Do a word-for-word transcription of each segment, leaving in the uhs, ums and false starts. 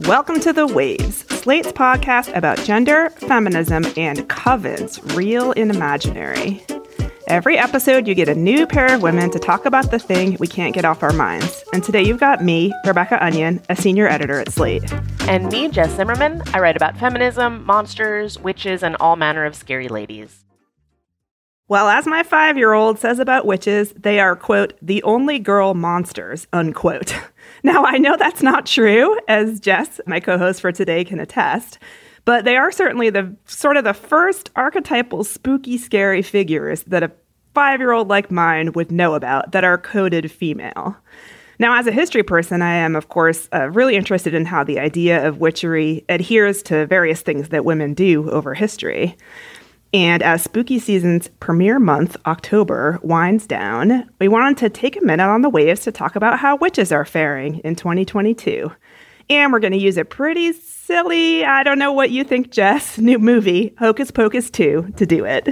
Welcome to The Waves, Slate's podcast about gender, feminism, and covens, real and imaginary. Every episode, you get a new pair of women to talk about the thing we can't get off our minds. And today you've got me, Rebecca Onion, a senior editor at Slate. And me, Jess Zimmerman. I write about feminism, monsters, witches, and all manner of scary ladies. Well, as my five-year-old says about witches, they are, quote, the only girl monsters, unquote. Now, I know that's not true, as Jess, my co-host for today, can attest, but they are certainly the sort of the first archetypal spooky, scary figures that a five-year-old like mine would know about that are coded female. Now, as a history person, I am, of course, uh, really interested in how the idea of witchery adheres to various things that women do over history. And as spooky season's premiere month, October, winds down, we wanted to take a minute on the waves to talk about how witches are faring in twenty twenty-two. And we're going to use a pretty silly, I don't know what you think, Jess, new movie, Hocus Pocus two, to do it.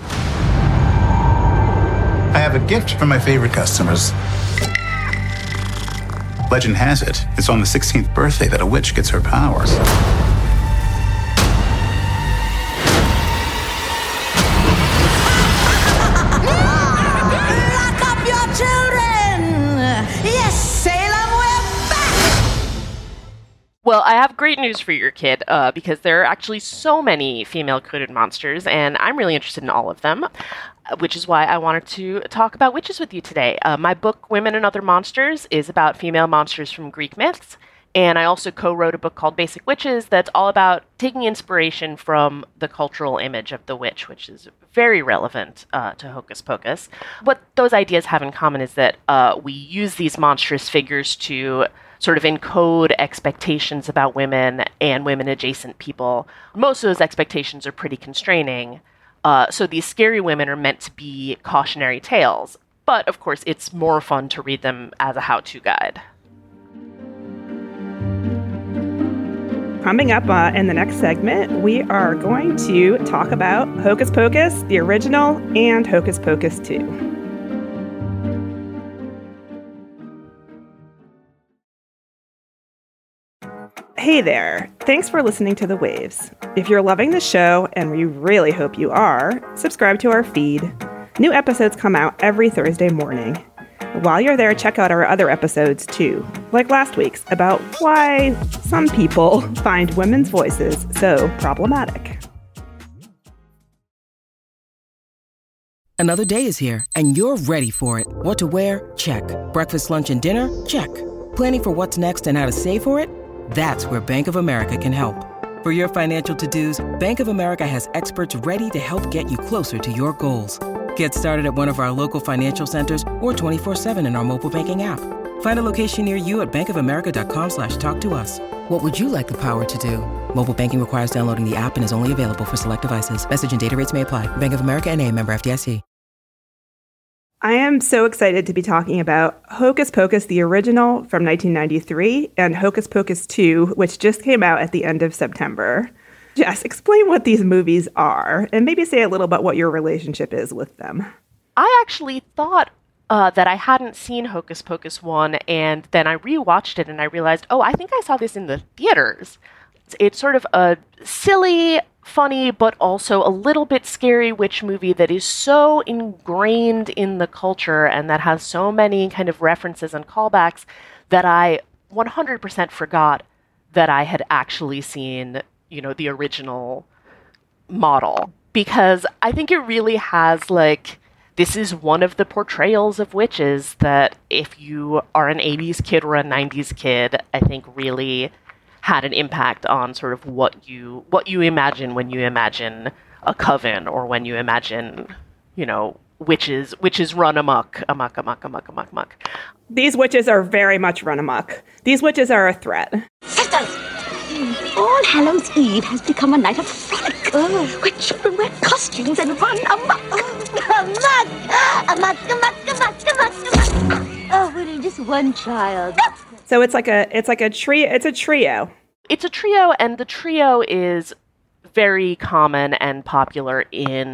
I have a gift for my favorite customers. Legend has it, it's on the sixteenth birthday that a witch gets her powers. Well, I have great news for your kid, uh, because there are actually so many female-coded monsters, and I'm really interested in all of them, which is why I wanted to talk about witches with you today. Uh, my book, Women and Other Monsters, is about female monsters from Greek myths, and I also co-wrote a book called Basic Witches that's all about taking inspiration from the cultural image of the witch, which is very relevant uh, to Hocus Pocus. What those ideas have in common is that uh, we use these monstrous figures to sort of encode expectations about women and women-adjacent people. Most of those expectations are pretty constraining. Uh, so these scary women are meant to be cautionary tales. But, of course, it's more fun to read them as a how-to guide. Coming up uh, in the next segment, we are going to talk about Hocus Pocus, the original, and Hocus Pocus two. Hey there. Thanks for listening to The Waves. If you're loving the show, and we really hope you are, subscribe to our feed. New episodes come out every Thursday morning. While you're there, check out our other episodes too, like last week's about why some people find women's voices so problematic. Another day is here, and you're ready for it. What to wear? Check. Breakfast, lunch, and dinner? Check. Planning for what's next and how to save for it? That's where Bank of America can help. For your financial to-dos, Bank of America has experts ready to help get you closer to your goals. Get started at one of our local financial centers or twenty-four seven in our mobile banking app. Find a location near you at bankofamerica.com slash talk to us. What would you like the power to do? Mobile banking requires downloading the app and is only available for select devices. Message and data rates may apply. Bank of America N A, member F D I C. I am so excited to be talking about Hocus Pocus, the original from nineteen ninety-three, and Hocus Pocus two, which just came out at the end of September. Jess, explain what these movies are, and maybe say a little about what your relationship is with them. I actually thought uh, that I hadn't seen Hocus Pocus one, and then I rewatched it and I realized, oh, I think I saw this in the theaters. It's, it's sort of a silly, funny, but also a little bit scary witch movie that is so ingrained in the culture and that has so many kind of references and callbacks that I one hundred percent forgot that I had actually seen, you know, the original model. Because I think it really has, like, this is one of the portrayals of witches that if you are an eighties kid or a nineties kid, I think really had an impact on sort of what you what you imagine when you imagine a coven or when you imagine, you know, witches witches run amok, amok, amok, amok, amok, amok. These witches are very much run amok. These witches are a threat. Sisters! All Hallows Eve has become a night of frolic, oh, where children wear costumes and run amok. Amok! Amok, amok, amok, amok, amok. Oh, really, just one child. So it's like a it's like a trio. It's a trio. It's a trio, and the trio is very common and popular in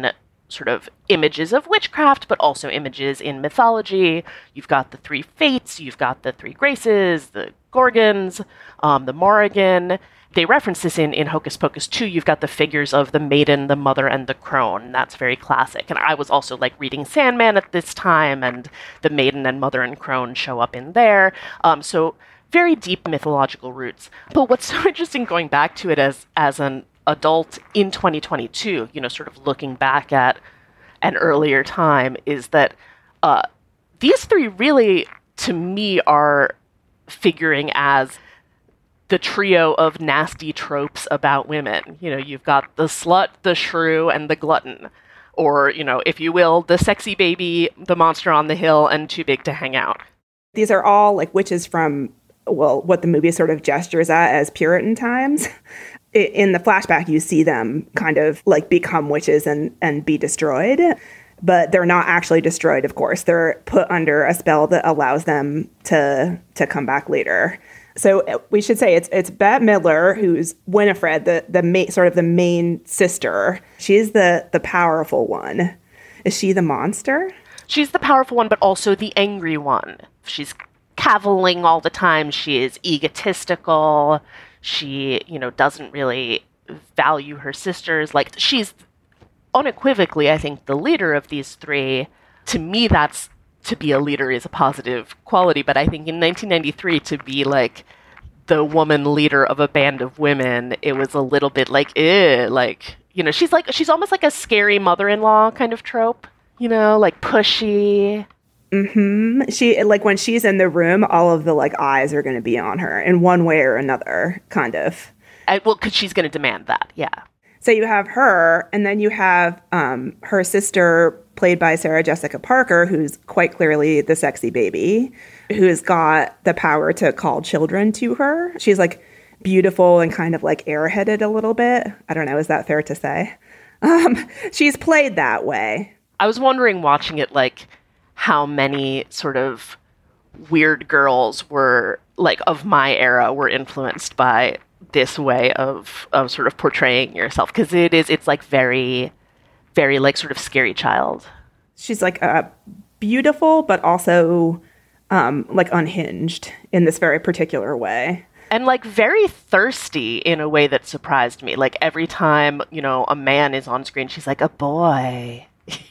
sort of images of witchcraft, but also images in mythology. You've got the three fates, you've got the three graces, the Gorgons, um, the Morrigan. They reference this in, in Hocus Pocus two. You've got the figures of the maiden, the mother, and the crone. That's very classic. And I was also like reading Sandman at this time, and the maiden and mother and crone show up in there. Um, so very deep mythological roots. But what's so interesting going back to it as as an adult in twenty twenty-two, you know, sort of looking back at an earlier time, is that uh, these three really, to me, are figuring as the trio of nasty tropes about women. You know, you've got the slut, the shrew, and the glutton. Or, you know, if you will, the sexy baby, the monster on the hill, and too big to hang out. These are all like witches from, well, what the movie sort of gestures at as Puritan times. In the flashback, you see them kind of like become witches and, and be destroyed. But they're not actually destroyed, of course. They're put under a spell that allows them to to come back later. So we should say it's it's Bette Midler, who's Winifred, the the ma- sort of the main sister. She's the the powerful one. Is she the monster? She's the powerful one, but also the angry one. She's caviling all the time. She is egotistical. She, you know, doesn't really value her sisters. Like, she's unequivocally, I think, the leader of these three. To me, that's to be a leader is a positive quality, but I think in nineteen ninety-three to be like the woman leader of a band of women, it was a little bit like, eh, like, you know, she's like, she's almost like a scary mother-in-law kind of trope, you know, like pushy. Mm-hmm. She, like, when she's in the room, all of the like eyes are going to be on her in one way or another, kind of. I, well, because she's going to demand that, yeah. So you have her, and then you have um, her sister, played by Sarah Jessica Parker, who's quite clearly the sexy baby, who's got the power to call children to her. She's like beautiful and kind of like airheaded a little bit. I don't know, is that fair to say? Um, she's played that way. I was wondering, watching it, like, how many sort of weird girls were, like, of my era were influenced by this way of of sort of portraying yourself, because it is it's like very very like sort of scary child. She's like uh beautiful, but also um like unhinged in this very particular way, and like very thirsty in a way that surprised me. Like, every time, you know, a man is on screen, she's like, a boy.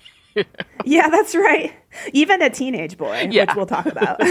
Yeah, that's right. Even a teenage boy, yeah. Which we'll talk about.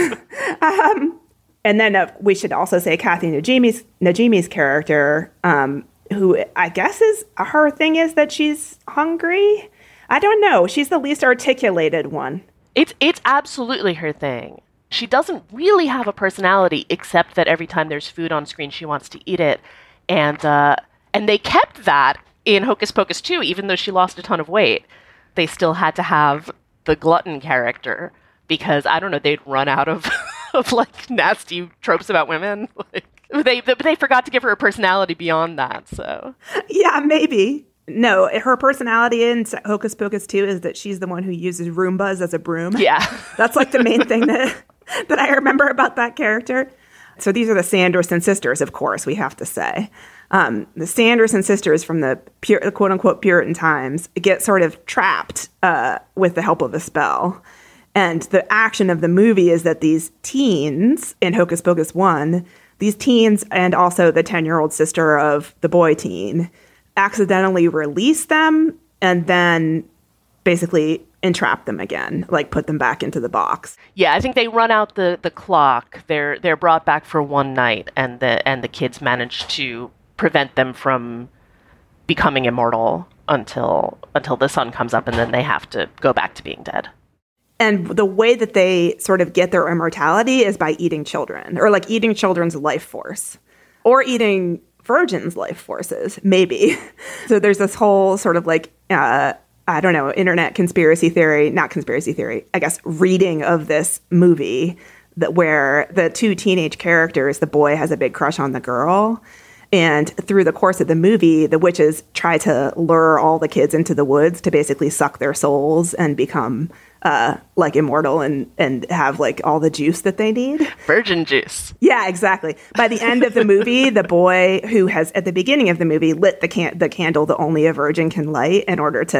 um And then uh, we should also say Kathy Najimy's, Najimy's character, um, who I guess is, her thing is that she's hungry. I don't know. She's the least articulated one. It's it's absolutely her thing. She doesn't really have a personality, except that every time there's food on screen, she wants to eat it. And uh, and they kept that in Hocus Pocus two, even though she lost a ton of weight. They still had to have the glutton character because, I don't know, they'd run out of... of like nasty tropes about women. Like, they but they forgot to give her a personality beyond that. So yeah, maybe. No, her personality in Hocus Pocus two is that she's the one who uses Roombas as a broom. Yeah, that's like the main thing that that I remember about that character. So these are the Sanderson sisters, of course, we have to say. Um, the Sanderson sisters from the pure, quote unquote Puritan times get sort of trapped uh, with the help of a spell. And the action of the movie is that these teens in Hocus Pocus one, these teens and also the ten-year-old sister of the boy teen, accidentally release them and then basically entrap them again, like put them back into the box. Yeah, I think they run out the, the clock. They're they're brought back for one night, and the and the kids manage to prevent them from becoming immortal until until the sun comes up, and then they have to go back to being dead. And the way that they sort of get their immortality is by eating children, or like eating children's life force, or eating virgins' life forces, maybe. So there's this whole sort of like, uh, I don't know, internet conspiracy theory, not conspiracy theory, I guess, reading of this movie that where the two teenage characters, the boy has a big crush on the girl. And through the course of the movie, the witches try to lure all the kids into the woods to basically suck their souls and become uh, like immortal and, and have like all the juice that they need. Virgin juice. Yeah, exactly. By the end of the movie, the boy who has at the beginning of the movie lit the can- the candle that only a virgin can light in order to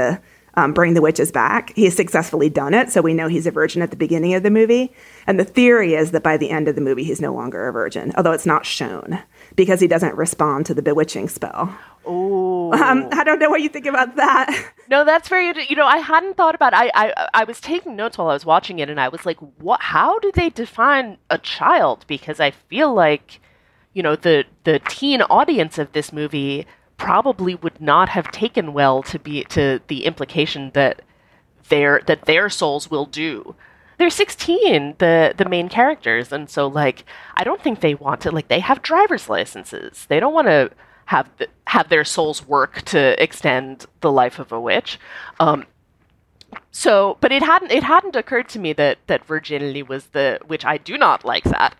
um, bring the witches back. He has successfully done it, so we know he's a virgin at the beginning of the movie. And the theory is that by the end of the movie, he's no longer a virgin, although it's not shown, because he doesn't respond to the bewitching spell. Oh, um, I don't know what you think about that. No, that's very, you know, I hadn't thought about it. I, I, I was taking notes while I was watching it, and I was like, what, how do they define a child? Because I feel like, you know, the, the teen audience of this movie probably would not have taken well to be to the implication that their that their souls will do. They're sixteen, the the main characters, and so like I don't think they want to, like, they have driver's licenses. They don't want to have the, have their souls work to extend the life of a witch. Um, so, but it hadn't it hadn't occurred to me that that virginity was the, which I do not like that.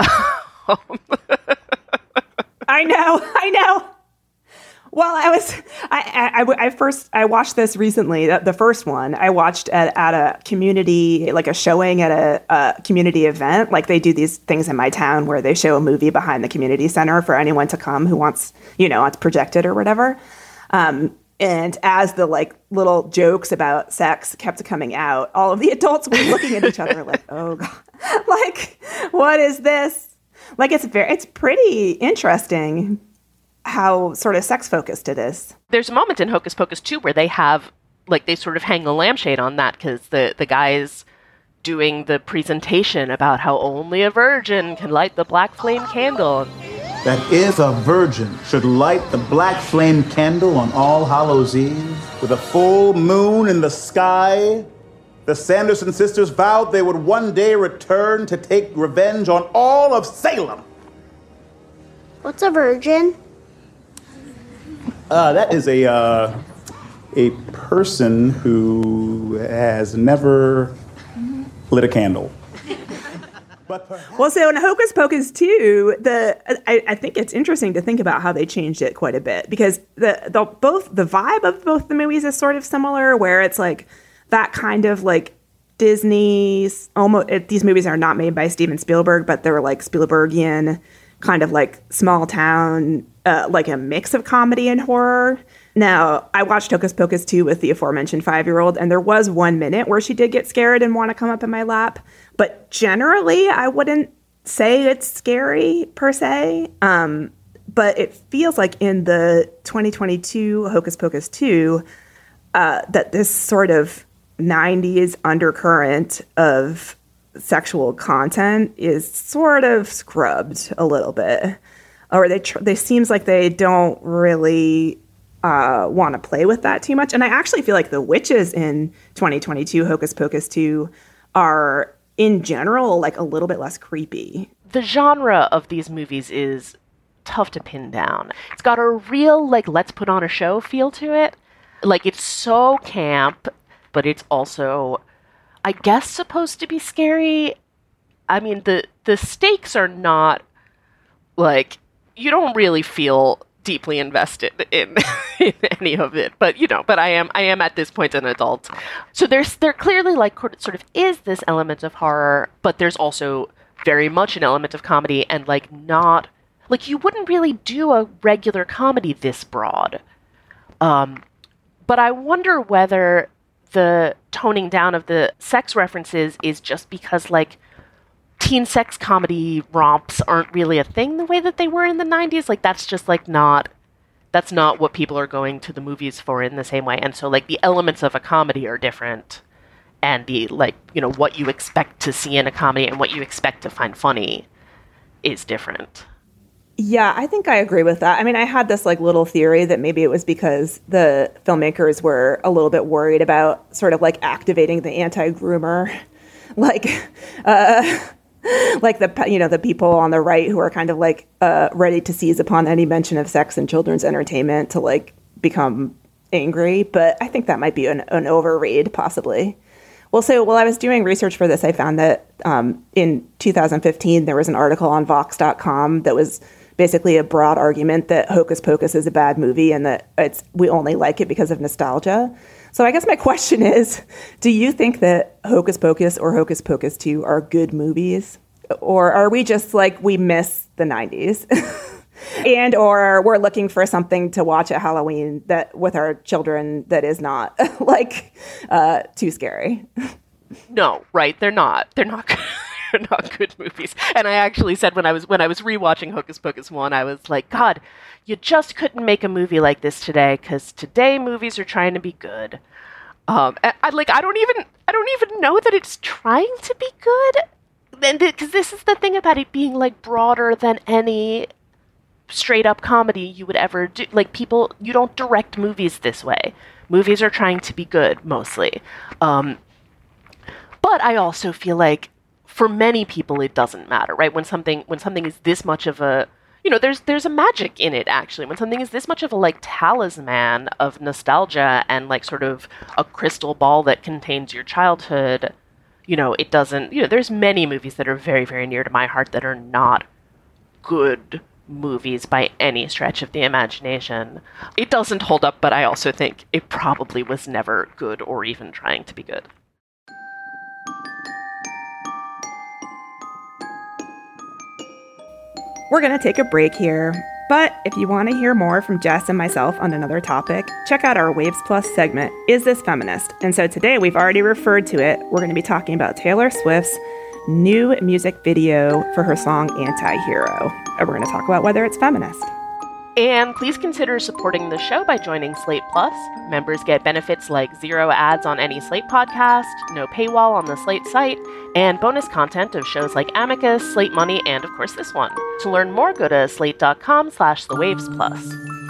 I know, I know. Well, I was, I, I, I first, I watched this recently, the, the first one, I watched at, at a community, like a showing at a, a community event. Like they do these things in my town where they show a movie behind the community center for anyone to come who wants, you know, it's projected or whatever. Um, and as the like little jokes about sex kept coming out, all of the adults were looking at each other like, oh God, like, what is this? Like, it's very, it's pretty interesting how sort of sex-focused it is. There's a moment in Hocus Pocus two where they have, like, they sort of hang a lampshade on that because the, the guy's doing the presentation about how only a virgin can light the black flame candle. That if a virgin should light the black flame candle on All Hallows Eve with a full moon in the sky, the Sanderson sisters vowed they would one day return to take revenge on all of Salem. What's a virgin? Uh, that is a uh, a person who has never lit a candle. But well, so in Hocus Pocus two, the I, I think it's interesting to think about how they changed it quite a bit, because the, the both the vibe of both the movies is sort of similar, where it's like that kind of like Disney's almost. It, these movies are not made by Steven Spielberg, but they're like Spielbergian, kind of like small town. Uh, like a mix of comedy and horror. Now, I watched Hocus Pocus two with the aforementioned five-year-old, and there was one minute where she did get scared and want to come up in my lap. But generally, I wouldn't say it's scary, per se. Um, but it feels like in the twenty twenty-two Hocus Pocus two, uh, that this sort of nineties undercurrent of sexual content is sort of scrubbed a little bit. Or they tr- they seems like they don't really uh, want to play with that too much. And I actually feel like the witches in twenty twenty-two Hocus Pocus two are, in general, like a little bit less creepy. The genre of these movies is tough to pin down. It's got a real, like, let's put on a show feel to it. Like, it's so camp, but it's also, I guess, supposed to be scary. I mean, the, the stakes are not, like, you don't really feel deeply invested in, in any of it, but you know, but I am, I am at this point an adult. So there's, there clearly like sort of is this element of horror, but there's also very much an element of comedy, and like not, like you wouldn't really do a regular comedy this broad. Um, but I wonder whether the toning down of the sex references is just because like teen sex comedy romps aren't really a thing the way that they were in the nineties. Like, that's just, like, not, that's not what people are going to the movies for in the same way. And so, like, the elements of a comedy are different. And the, like, you know, what you expect to see in a comedy and what you expect to find funny is different. Yeah, I think I agree with that. I mean, I had this, like, little theory that maybe it was because the filmmakers were a little bit worried about sort of, like, activating the anti-groomer. Like, uh... like the, you know, the people on the right who are kind of like uh, ready to seize upon any mention of sex in children's entertainment to like become angry. But I think that might be an, an overread, possibly. Well, so while I was doing research for this, I found that um, in two thousand fifteen, there was an article on Vox dot com that was basically a broad argument that Hocus Pocus is a bad movie and that it's we only like it because of nostalgia. So I guess my question is, do you think that Hocus Pocus or Hocus Pocus two are good movies? Or are we just like, we miss the nineties? And or we're looking for something to watch at Halloween that with our children that is not like uh, too scary. No, right? They're not. They're not. They're not good movies. And I actually said when I was when I was rewatching Hocus Pocus one, I was like, God, you just couldn't make a movie like this today because today movies are trying to be good. Um, I, I like I don't even I don't even know that it's trying to be good. And because this is the thing about it being like broader than any straight up comedy you would ever do. Like people, you don't direct movies this way. Movies are trying to be good mostly. Um, but I also feel like for many people it doesn't matter, right? When something when something is this much of a, you know, there's there's a magic in it actually. When something is this much of a like talisman of nostalgia and like sort of a crystal ball that contains your childhood, you know, it doesn't, you know, there's many movies that are very, very near to my heart that are not good movies by any stretch of the imagination. It doesn't hold up, but I also think it probably was never good or even trying to be good. We're going to take a break here, but if you want to hear more from Jess and myself on another topic, check out our Waves Plus segment, Is This Feminist? And so today we've already referred to it. We're going to be talking about Taylor Swift's new music video for her song Anti-Hero. And we're going to talk about whether it's feminist. And please consider supporting the show by joining Slate Plus. Members get benefits like zero ads on any Slate podcast, no paywall on the Slate site, and bonus content of shows like Amicus, Slate Money, and of course this one. To learn more, go to slate.com slash the waves plus.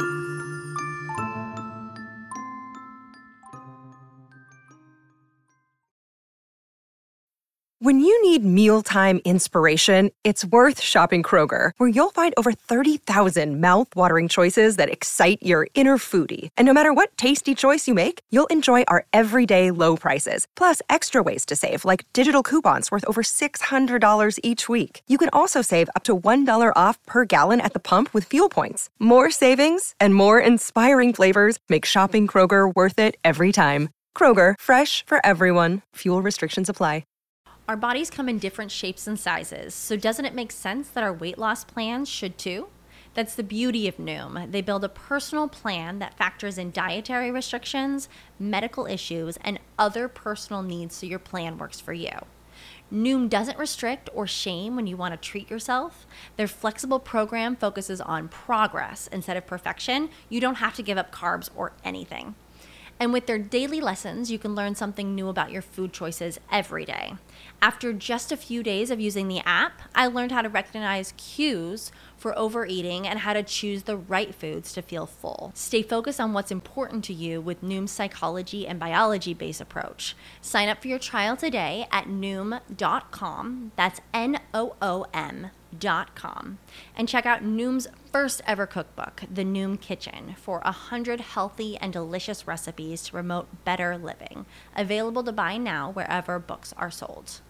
When you need mealtime inspiration, it's worth shopping Kroger, where you'll find over thirty thousand mouth-watering choices that excite your inner foodie. And no matter what tasty choice you make, you'll enjoy our everyday low prices, plus extra ways to save, like digital coupons worth over six hundred dollars each week. You can also save up to one dollar off per gallon at the pump with fuel points. More savings and more inspiring flavors make shopping Kroger worth it every time. Kroger, fresh for everyone. Fuel restrictions apply. Our bodies come in different shapes and sizes, so doesn't it make sense that our weight loss plans should too? That's the beauty of Noom. They build a personal plan that factors in dietary restrictions, medical issues, and other personal needs so your plan works for you. Noom doesn't restrict or shame when you want to treat yourself. Their flexible program focuses on progress instead of perfection. You don't have to give up carbs or anything. And with their daily lessons, you can learn something new about your food choices every day. After just a few days of using the app, I learned how to recognize cues for overeating and how to choose the right foods to feel full. Stay focused on what's important to you with Noom's psychology and biology-based approach. Sign up for your trial today at noom dot com. That's N O O M dot com. And check out Noom's first ever cookbook, The Noom Kitchen, for one hundred healthy and delicious recipes to promote better living. Available to buy now wherever books are sold.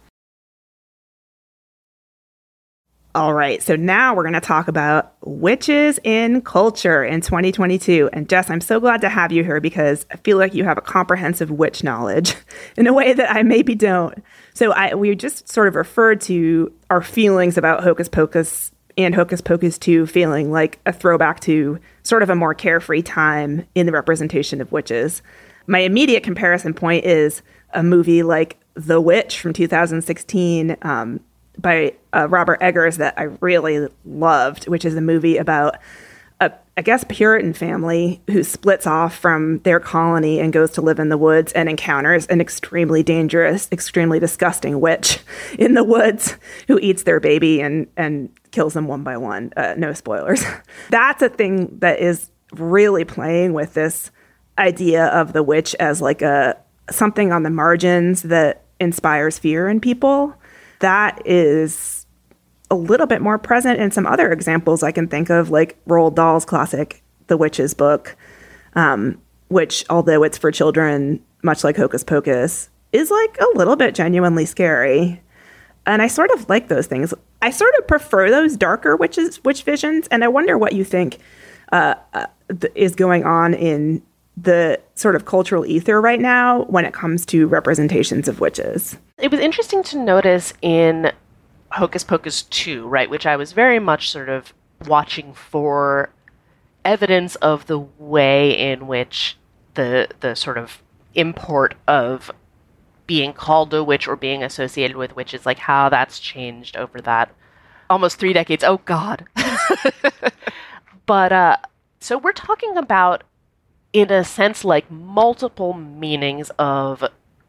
All right, so now we're going to talk about witches in culture in twenty twenty-two. And Jess, I'm so glad to have you here because I feel like you have a comprehensive witch knowledge in a way that I maybe don't. So I we just sort of referred to our feelings about Hocus Pocus and Hocus Pocus two feeling like a throwback to sort of a more carefree time in the representation of witches. My immediate comparison point is a movie like The Witch from two thousand sixteen, um, by uh, Robert Eggers that I really loved, which is a movie about a, I guess, Puritan family who splits off from their colony and goes to live in the woods and encounters an extremely dangerous, extremely disgusting witch in the woods who eats their baby and, and kills them one by one. Uh, no spoilers. That's a thing that is really playing with this idea of the witch as like a something on the margins that inspires fear in people. That is a little bit more present in some other examples I can think of, like Roald Dahl's classic The Witch's Book, um, which, although it's for children, much like Hocus Pocus, is like a little bit genuinely scary. And I sort of like those things. I sort of prefer those darker witches, witch visions, and I wonder what you think uh, uh, th- is going on in the sort of cultural ether right now when it comes to representations of witches. It was interesting to notice in Hocus Pocus two, right, which I was very much sort of watching for evidence of the way in which the the sort of import of being called a witch or being associated with witches, like how that's changed over that almost three decades. Oh, God. But uh, so we're talking about, in a sense, like multiple meanings of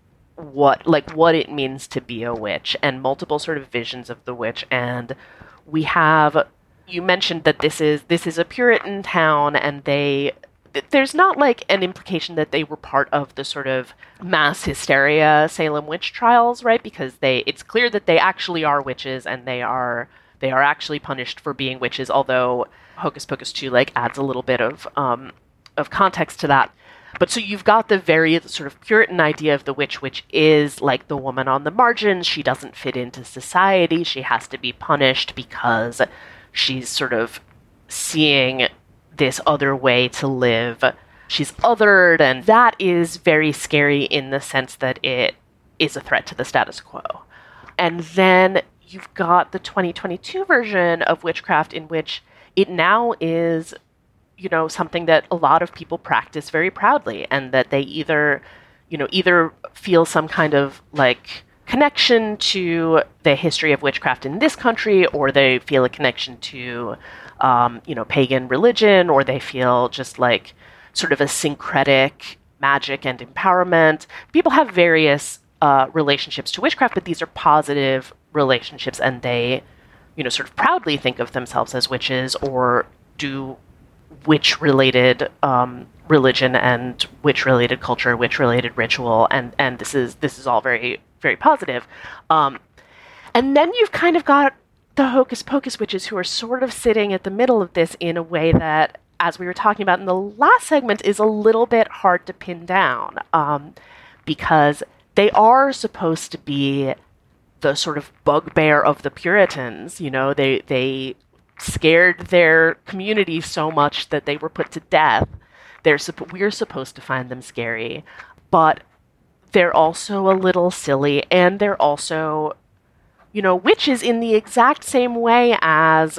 what, like what it means to be a witch, and multiple sort of visions of the witch. And we have, you mentioned that this is this is a Puritan town, and they, there's not like an implication that they were part of the sort of mass hysteria Salem witch trials, right? Because they, it's clear that they actually are witches, and they are they are actually punished for being witches. Although Hocus Pocus two like adds a little bit of um, of context to that. But so you've got the very sort of Puritan idea of the witch, which is like the woman on the margins. She doesn't fit into society. She has to be punished because she's sort of seeing this other way to live. She's othered, and that is very scary in the sense that it is a threat to the status quo. And then you've got the twenty twenty-two version of witchcraft, in which it now is, you know, something that a lot of people practice very proudly, and that they either, you know, either feel some kind of like connection to the history of witchcraft in this country, or they feel a connection to, um, you know, pagan religion, or they feel just like sort of a syncretic magic and empowerment. People have various uh, relationships to witchcraft, but these are positive relationships, and they, you know, sort of proudly think of themselves as witches, or do witch-related um, religion and witch-related culture, witch-related ritual, and and this is this is all very, very positive. Um, and then you've kind of got the Hocus Pocus witches, who are sort of sitting at the middle of this in a way that, as we were talking about in the last segment, is a little bit hard to pin down, um, because they are supposed to be the sort of bugbear of the Puritans. You know, they they scared their community so much that they were put to death. They're supp- we're supposed to find them scary, but they're also a little silly, and they're also, you know, witches in the exact same way as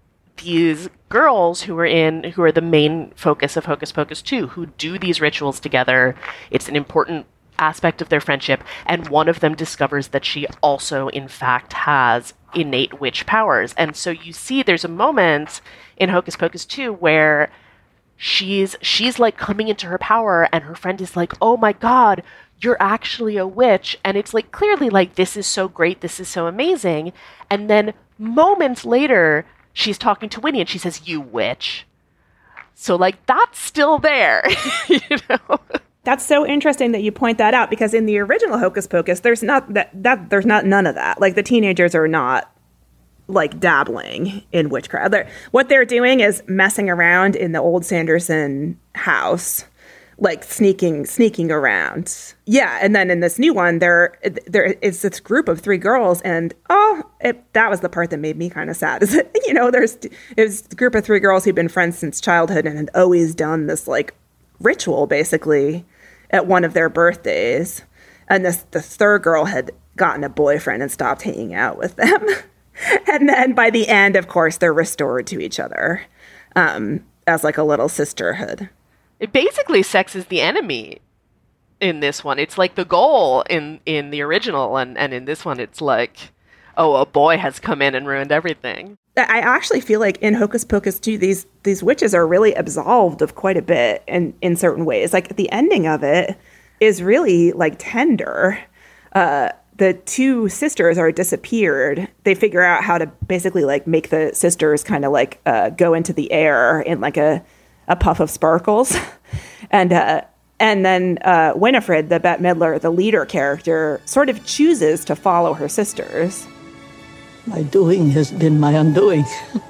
these girls who are in, who are the main focus of Hocus Pocus two, who do these rituals together. It's an important aspect of their friendship, and one of them discovers that she also, in fact, has innate witch powers. And so you see there's a moment in Hocus Pocus two where she's she's like coming into her power, and her friend is like, oh my god, you're actually a witch. And it's like clearly like, this is so great, this is so amazing. And then moments later, she's talking to Winnie and she says, you witch. So like, that's still there. You know? That's so interesting that you point that out, because in the original Hocus Pocus, there's not that, that there's not none of that. Like, the teenagers are not like dabbling in witchcraft. They're, what they're doing is messing around in the old Sanderson house, like sneaking sneaking around. Yeah, and then in this new one, there there is this group of three girls, and oh, it, that was the part that made me kind of sad. Is that, you know, there's it was a group of three girls who'd been friends since childhood and had always done this like ritual, basically, at one of their birthdays. And this the third girl had gotten a boyfriend and stopped hanging out with them. And then by the end, of course, they're restored to each other um, as like a little sisterhood. It basically, sex is the enemy in this one. It's like the goal in, in the original, and, and in this one, it's like, oh, a boy has come in and ruined everything. I actually feel like in Hocus Pocus two, these these witches are really absolved of quite a bit in, in certain ways. Like, the ending of it is really like tender. Uh, the two sisters are disappeared. They figure out how to basically like make the sisters kind of like uh, go into the air in like a, a puff of sparkles. and uh, and then uh, Winifred, the Bette Midler, the leader character, sort of chooses to follow her sisters. My doing has been my undoing.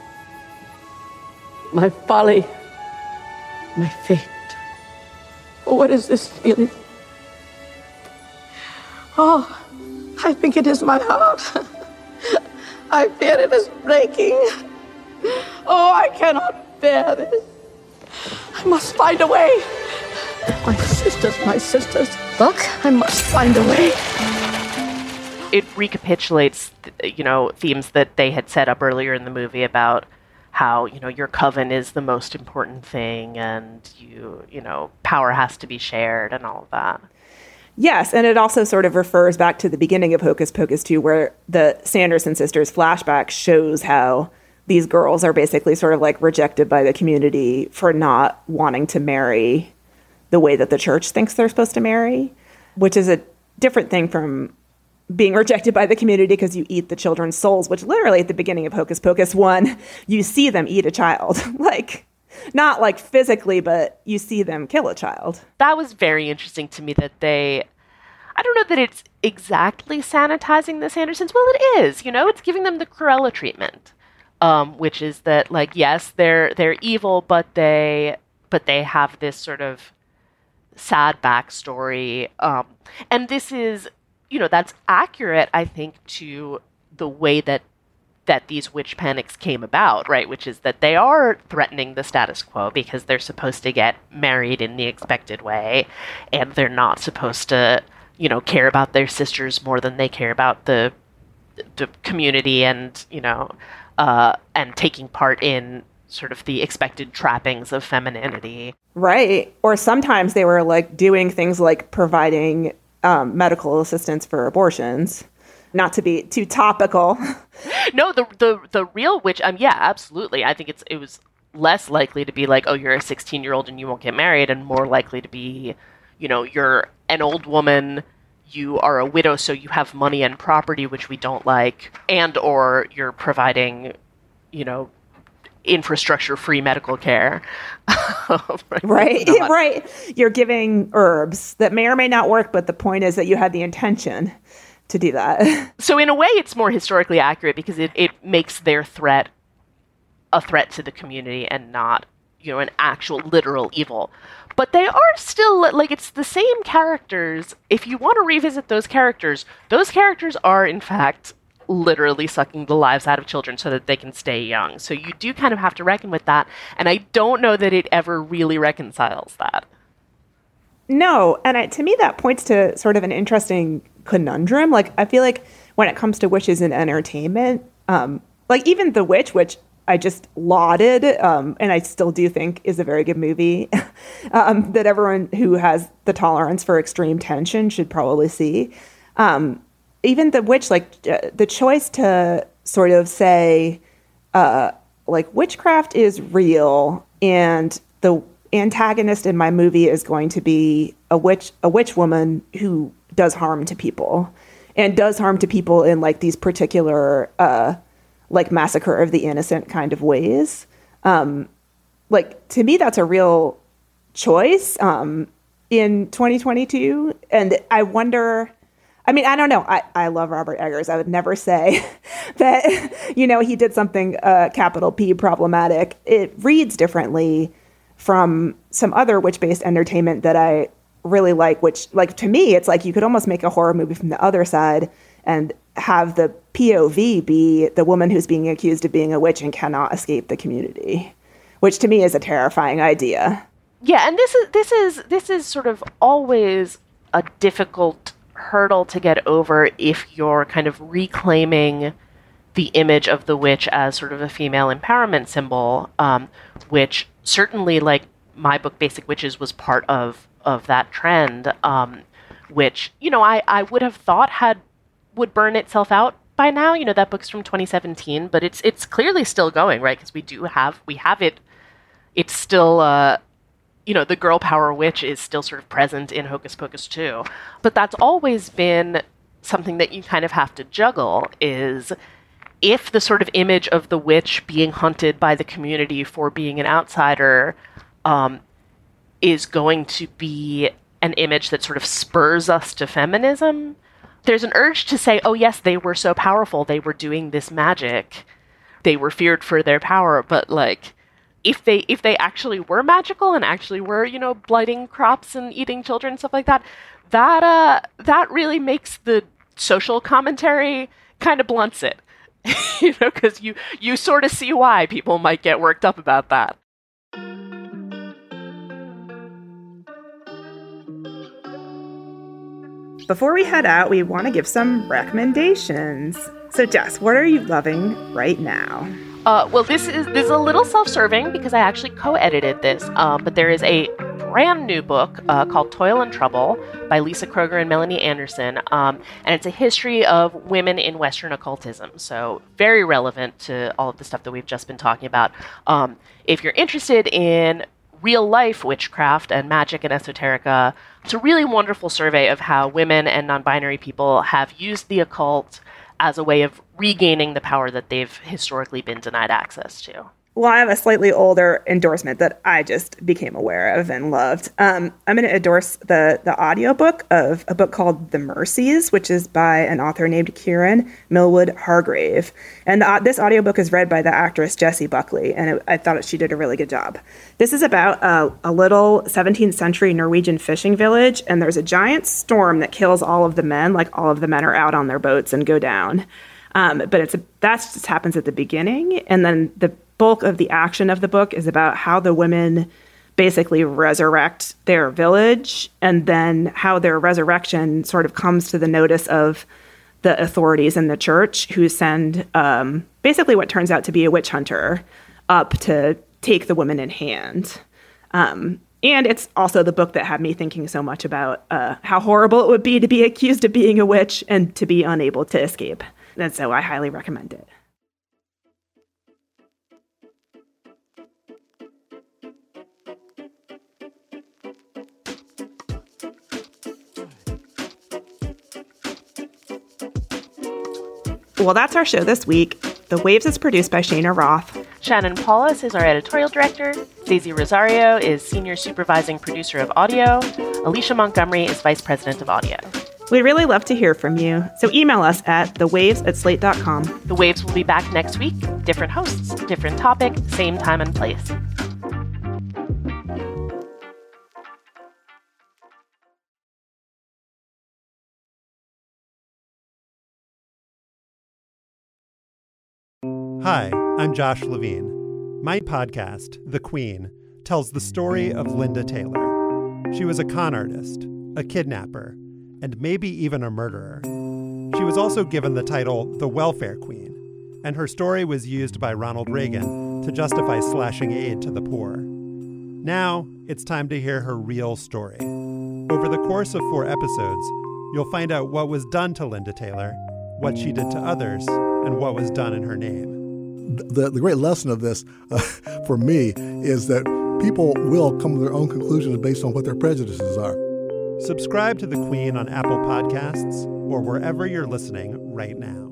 My folly, my fate. What is this feeling? Oh, I think it is my heart. I fear it is breaking. Oh, I cannot bear this. I must find a way. My sisters, my sisters. Look, I must find a way. It recapitulates, you know, themes that they had set up earlier in the movie about how, you know, your coven is the most important thing and you, you know, power has to be shared and all of that. Yes, and it also sort of refers back to the beginning of Hocus Pocus two, where the Sanderson sisters flashback shows how these girls are basically sort of like rejected by the community for not wanting to marry the way that the church thinks they're supposed to marry, which is a different thing from being rejected by the community because you eat the children's souls, which literally at the beginning of Hocus Pocus one, you see them eat a child. Like, not like physically, but you see them kill a child. That was very interesting to me that they, I don't know that it's exactly sanitizing the Sandersons. Well, it is, you know, it's giving them the Cruella treatment, um, which is that, like, yes, they're they're evil, but they but they have this sort of sad backstory. Um, and this is, you know, that's accurate, I think, to the way that that these witch panics came about, right? Which is that they are threatening the status quo because they're supposed to get married in the expected way, and they're not supposed to, you know, care about their sisters more than they care about the the community and, you know, uh, and taking part in sort of the expected trappings of femininity. Right. Or sometimes they were like doing things like providing um, medical assistance for abortions. Not to be too topical. No, the the the real witch, um, yeah, absolutely. I think it's it was less likely to be like, oh, you're a sixteen-year-old and you won't get married, and more likely to be, you know, you're an old woman, you are a widow, so you have money and property, which we don't like, and or you're providing, you know, infrastructure-free medical care. right, right. right. You're giving herbs that may or may not work, but the point is that you had the intention to do that. So in a way, it's more historically accurate because it, it makes their threat a threat to the community and not, you know, an actual literal evil. But they are still, like, it's the same characters. If you want to revisit those characters, those characters are, in fact, literally sucking the lives out of children so that they can stay young. So you do kind of have to reckon with that. And I don't know that it ever really reconciles that. No, and it, to me, that points to sort of an interesting conundrum. Like, I feel like when it comes to witches in entertainment, um, like even The Witch, which I just lauded, um, and I still do think is a very good movie, um, that everyone who has the tolerance for extreme tension should probably see. Um, even The Witch, like uh, the choice to sort of say, uh, like, witchcraft is real, and the antagonist in my movie is going to be a witch, a witch woman who does harm to people, and does harm to people in like these particular, uh, like massacre of the innocent kind of ways. Um, like to me, that's a real choice um, in twenty twenty-two, and I wonder. I mean, I don't know. I, I love Robert Eggers. I would never say that, you know, he did something uh, capital P problematic. It reads differently from some other witch-based entertainment that I really like, which, like, to me, it's like you could almost make a horror movie from the other side and have the P O V be the woman who's being accused of being a witch and cannot escape the community, which to me is a terrifying idea. Yeah, and this is this is this is sort of always a difficult hurdle to get over if you're kind of reclaiming the image of the witch as sort of a female empowerment symbol, um, which certainly, like, my book Basic Witches was part of of that trend, um, which, you know, I, I would have thought had would burn itself out by now. You know, that book's from twenty seventeen, but it's it's clearly still going, right? Because we do have we have it. It's still, uh, you know, the girl power witch is still sort of present in Hocus Pocus two, but that's always been something that you kind of have to juggle. Is if the sort of image of the witch being hunted by the community for being an outsider um, is going to be an image that sort of spurs us to feminism, there's an urge to say, oh yes, they were so powerful, they were doing this magic, they were feared for their power, but like, if they if they actually were magical and actually were, you know, blighting crops and eating children and stuff like that, that uh that really makes the social commentary kind of blunts it. You know, because you, you sort of see why people might get worked up about that. Before we head out, we want to give some recommendations. So, Jess, what are you loving right now? Uh, well, this is this is a little self-serving because I actually co-edited this, um, but there is a brand new book uh, called Toil and Trouble by Lisa Kroger and Melanie Anderson, um, and it's a history of women in Western occultism, so very relevant to all of the stuff that we've just been talking about. Um, if you're interested in real-life witchcraft and magic and esoterica, it's a really wonderful survey of how women and non-binary people have used the occult as a way of regaining the power that they've historically been denied access to. Well, I have a slightly older endorsement that I just became aware of and loved. Um, I'm going to endorse the the audiobook of a book called The Mercies, which is by an author named Kieran Millwood Hargrave. And the, this audiobook is read by the actress Jessie Buckley, and it, I thought she did a really good job. This is about a, a little seventeenth century Norwegian fishing village, and there's a giant storm that kills all of the men, like all of the men are out on their boats and go down. Um, but it's a, that just happens at the beginning, and then the bulk of the action of the book is about how the women basically resurrect their village, and then how their resurrection sort of comes to the notice of the authorities in the church, who send um, basically what turns out to be a witch hunter up to take the women in hand. Um, and it's also the book that had me thinking so much about uh, how horrible it would be to be accused of being a witch and to be unable to escape. And so I highly recommend it. Well, that's our show this week. The Waves is produced by Shana Roth. Shannon Paulus is our editorial director. Daisy Rosario is senior supervising producer of audio. Alicia Montgomery is vice president of audio. We'd really love to hear from you, so email us at the waves at slate dot com. The Waves will be back next week. Different hosts, different topic, same time and place. Hi, I'm Josh Levine. My podcast, The Queen, tells the story of Linda Taylor. She was a con artist, a kidnapper, and maybe even a murderer. She was also given the title the Welfare Queen, and her story was used by Ronald Reagan to justify slashing aid to the poor. Now, it's time to hear her real story. Over the course of four episodes, you'll find out what was done to Linda Taylor, what she did to others, and what was done in her name. The, the great lesson of this, uh, for me, is that people will come to their own conclusions based on what their prejudices are. Subscribe to The Queen on Apple Podcasts or wherever you're listening right now.